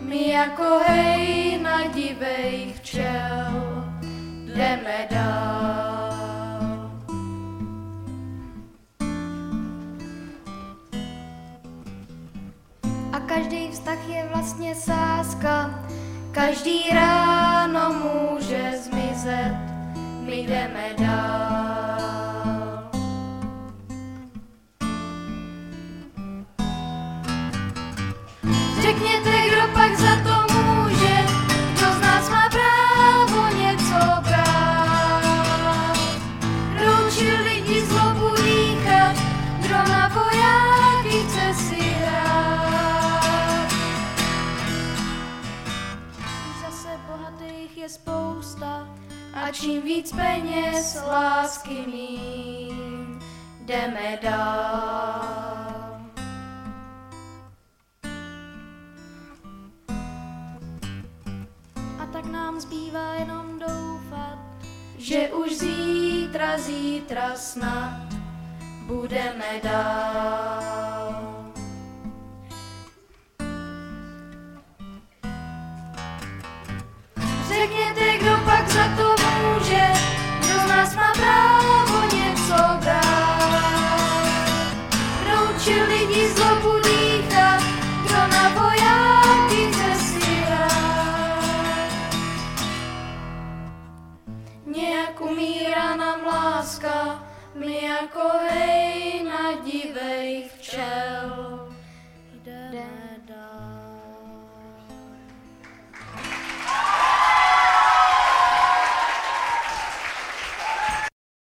My jako hejna divejch včel jdeme dál. A každý vztah je vlastně sázka, Každý ráno může zmizet, my jdeme dál. Řekněte, kdo pak za to může, kdo z nás má právo něco brát. Kdo učil lidi zlobu dýchat, kdo na vojáky chce si hrát. zase bohatých je spousta. A čím víc peněz, lásky mít, jdeme dál. A tak nám zbývá jenom doufat, Že už zítra snad budeme dál. Řekněte, kdo pak za to může, kdo z nás má právo něco brát. Kdo učil lidi zlobu dýchat, kdo na vojáky chce si hrát. Nějak umírá nám láska, my jako hejna divejch včel.